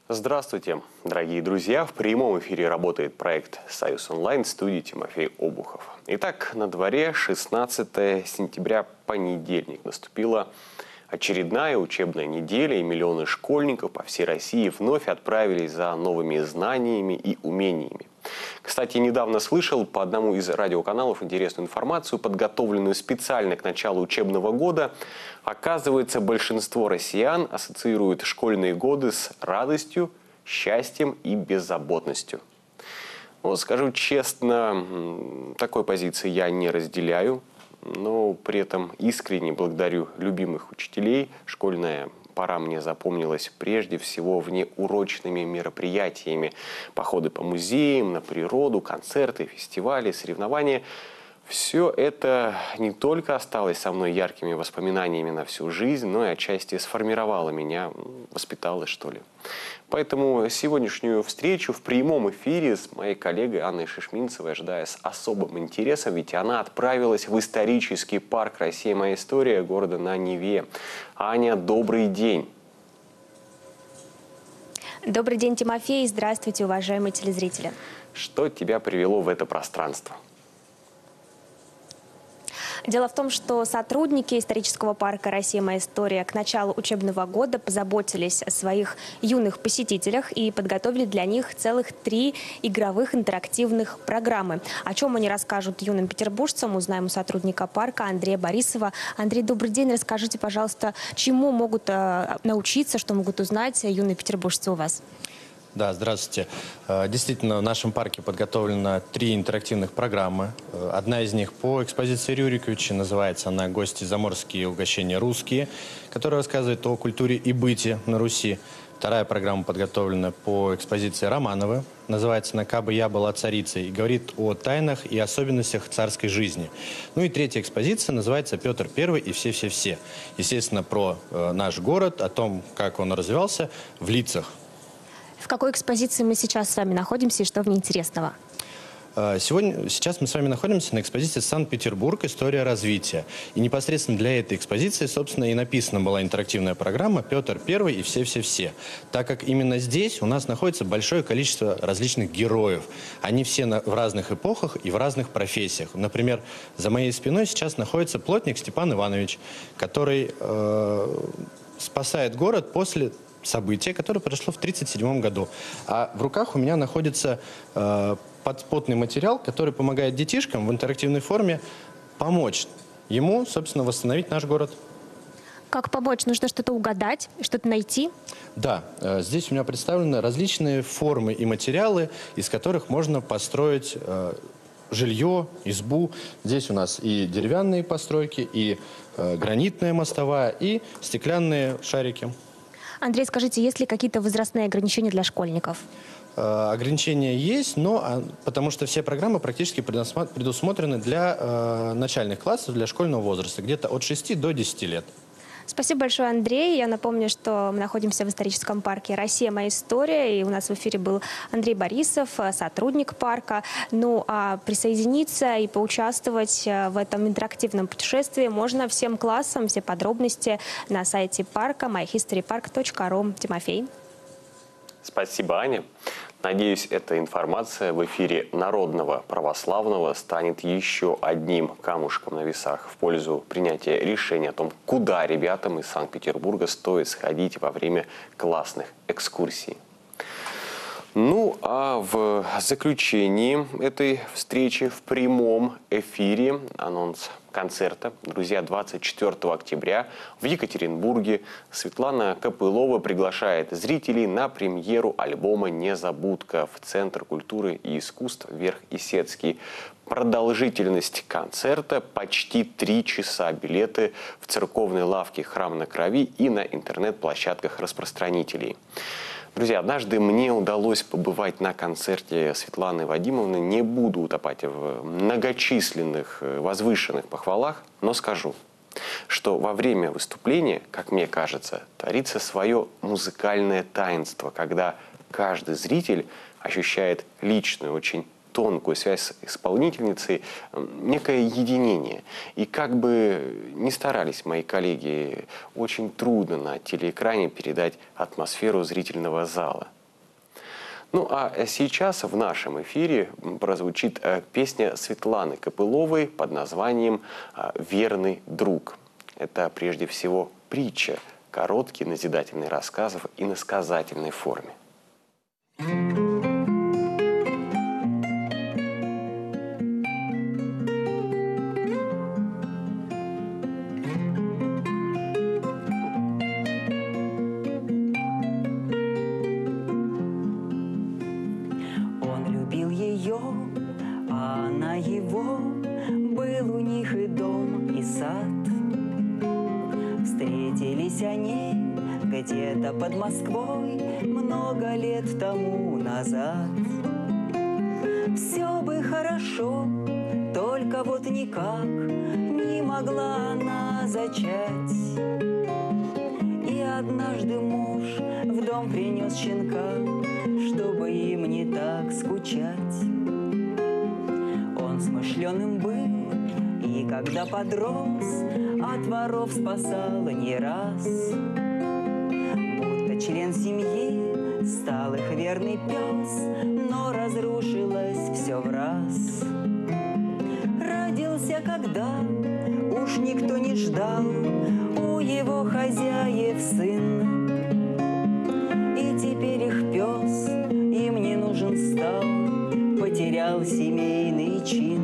Здравствуйте, дорогие друзья! В прямом эфире работает проект «Союз онлайн», в студии Тимофей Обухов. Итак, на дворе 16 сентября, понедельник. Наступила очередная учебная неделя, и миллионы школьников по всей России вновь отправились за новыми знаниями и умениями. Кстати, недавно слышал по одному из радиоканалов интересную информацию, подготовленную специально к началу учебного года. Оказывается, большинство россиян ассоциируют школьные годы с радостью, счастьем и беззаботностью. Вот, скажу честно, такой позиции я не разделяю, но при этом искренне благодарю любимых учителей. Школьная пора мне запомнилась прежде всего внеурочными мероприятиями. Походы по музеям, на природу, концерты, фестивали, соревнования. Все это не только осталось со мной яркими воспоминаниями на всю жизнь, но и отчасти сформировало меня, воспитало, что ли. Поэтому сегодняшнюю встречу в прямом эфире с моей коллегой Анной Шишминцевой ожидаю с особым интересом, ведь она отправилась в исторический парк «Россия. Моя история» города на Неве. Аня, добрый день! Добрый день, Тимофей. Здравствуйте, уважаемые телезрители. Что тебя привело в это пространство? Дело в том, что сотрудники исторического парка «Россия. Моя история» к началу учебного года позаботились о своих юных посетителях и подготовили для них целых 3 игровых интерактивных программы. О чем они расскажут юным петербуржцам, узнаем у сотрудника парка Андрея Борисова. Андрей, добрый день. Расскажите, пожалуйста, чему могут научиться, что могут узнать юные петербуржцы у вас? Да, здравствуйте. Действительно, в нашем парке подготовлено 3 интерактивных программы. Одна из них по экспозиции Рюриковича, называется она «Гости заморские, угощения русские», которая рассказывает о культуре и быте на Руси. Вторая программа подготовлена по экспозиции Романовы, называется она «Кабы я была царицей» и говорит о тайнах и особенностях царской жизни. Ну и третья экспозиция называется «Петр I и все-все-все». Естественно, про наш город, о том, как он развивался в лицах. В какой экспозиции мы сейчас с вами находимся и что в ней интересного? Сейчас мы с вами находимся на экспозиции «Санкт-Петербург. История развития». И непосредственно для этой экспозиции, собственно, и написана была интерактивная программа «Петр I и все-все-все». Так как именно здесь у нас находится большое количество различных героев. Они все в разных эпохах и в разных профессиях. Например, за моей спиной сейчас находится плотник Степан Иванович, который спасает город после событие, которое произошло в 1937 году. А в руках у меня находится подспотный материал, который помогает детишкам в интерактивной форме помочь ему, собственно, восстановить наш город. Как помочь? Нужно что-то угадать, что-то найти? Да, здесь у меня представлены различные формы и материалы, из которых можно построить жилье, избу. Здесь у нас и деревянные постройки, и гранитная мостовая, и стеклянные шарики. Андрей, скажите, есть ли какие-то возрастные ограничения для школьников? Ограничения есть, но потому что все программы практически предусмотрены для начальных классов, для школьного возраста, где-то от 6 до 10 лет. Спасибо большое, Андрей. Я напомню, что мы находимся в историческом парке «Россия. Моя история». И у нас в эфире был Андрей Борисов, сотрудник парка. Ну, а присоединиться и поучаствовать в этом интерактивном путешествии можно всем классам. Все подробности на сайте парка myhistorypark.ru. Тимофей. Спасибо, Аня. Надеюсь, эта информация в эфире Народного православного станет еще одним камушком на весах в пользу принятия решения о том, куда ребятам из Санкт-Петербурга стоит сходить во время классных экскурсий. Ну, а в заключении этой встречи в прямом эфире анонс концерта. Друзья, 24 октября в Екатеринбурге Светлана Копылова приглашает зрителей на премьеру альбома «Незабудка» в Центр культуры и искусств Верх-Исетский. Продолжительность концерта почти 3 часа. Билеты в церковной лавке «Храм на Крови» и на интернет-площадках распространителей. Друзья, однажды мне удалось побывать на концерте Светланы Вадимовны. Не буду утопать в многочисленных возвышенных похвалах, но скажу, что во время выступления, как мне кажется, творится свое музыкальное таинство, когда каждый зритель ощущает личную, очень тонкую связь с исполнительницей, некое единение. И как бы ни старались мои коллеги, очень трудно на телеэкране передать атмосферу зрительного зала. Ну а сейчас в нашем эфире прозвучит песня Светланы Копыловой под названием «Верный друг». Это прежде всего притча, короткий назидательный рассказ в иносказательной форме. Был у них и дом, и сад. Встретились они где-то под Москвой много лет тому назад. Все бы хорошо, только вот никак не могла она зачать. И однажды муж в дом принес щенка, чтобы им не так скучать. Смышленым был, и когда подрос, от воров спасал не раз. Будто член семьи стал их верный пес, но разрушилось все враз. Родился когда уж никто не ждал у его хозяев сын, и теперь их пес им не нужен стал, потерял семейный чин.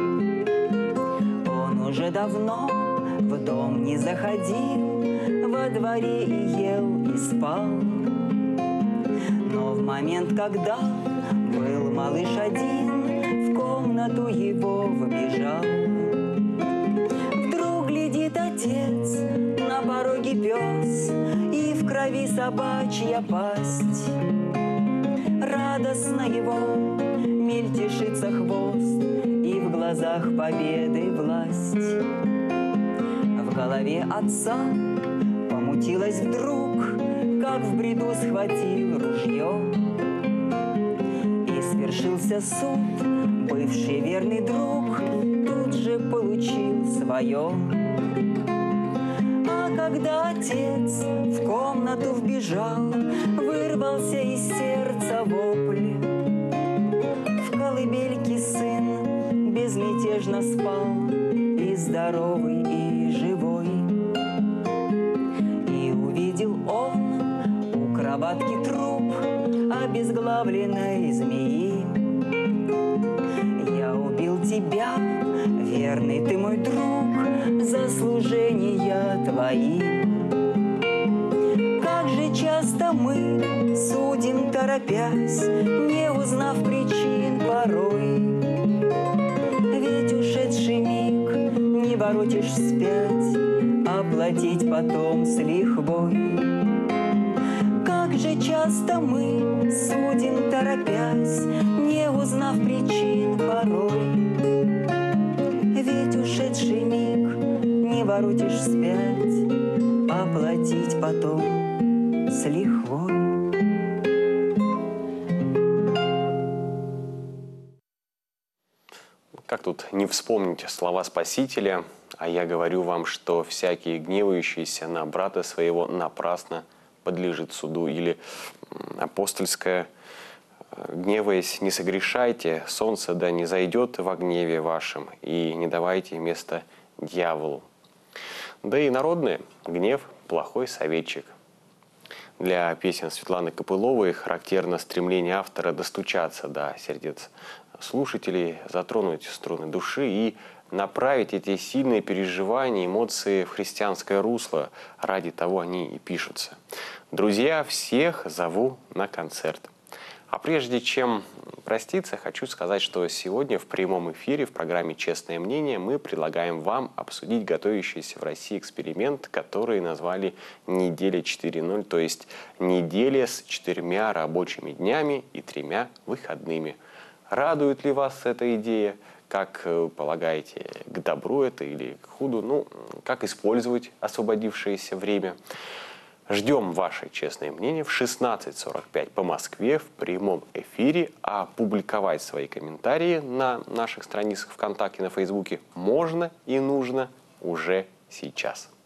Он уже давно в дом не заходил, во дворе и ел, и спал. Но в момент, когда был малыш один, в комнату его вбежал. Вдруг глядит отец, на пороге пес, и в крови собачья пасть. Радостно его мельтешится хвост, и в глазах победы власть. В голове отца помутилось вдруг, как в бреду схватил ружье. И свершился суд, бывший верный друг тут же получил свое. А когда отец в комнату вбежал, вырвался из сердца вопль. В колыбельке сын безмятежно спал, и здоровый, и живой. И увидел он у кроватки труп обезглавленной змеи. Я убил тебя, верный ты мой друг, за служения твои. Как же часто мы судим, торопясь, не узнав причин порой. Ведь ушедший миг не воротишь вспять, оплатить потом с лихвой. Как же часто мы судим, торопясь, не узнав причин порой. Ведь ушедший миг не воротишь вспять, оплатить потом с лихвой. Как тут не вспомнить слова Спасителя: «А я говорю вам, что всякий гневающийся на брата своего напрасно подлежит суду». Или апостольское: «Гневаясь, не согрешайте, солнце да не зайдет во гневе вашем, и не давайте место дьяволу». Да и народное: гнев – плохой советчик. Для песен Светланы Копыловой характерно стремление автора достучаться до сердец слушателей, затронуть струны души и направить эти сильные переживания, эмоции в христианское русло. Ради того они и пишутся. Друзья, всех зову на концерт. А прежде чем проститься, хочу сказать, что сегодня в прямом эфире в программе «Честное мнение» мы предлагаем вам обсудить готовящийся в России эксперимент, который назвали «Неделя 4.0», то есть неделя с 4 рабочими днями и 3 выходными. Радует ли вас эта идея? Как полагаете, к добру это или к худу? Ну, как использовать освободившееся время? Ждем ваше честное мнение в 16:45 по Москве в прямом эфире, а публиковать свои комментарии на наших страницах ВКонтакте, на Фейсбуке можно и нужно уже сейчас.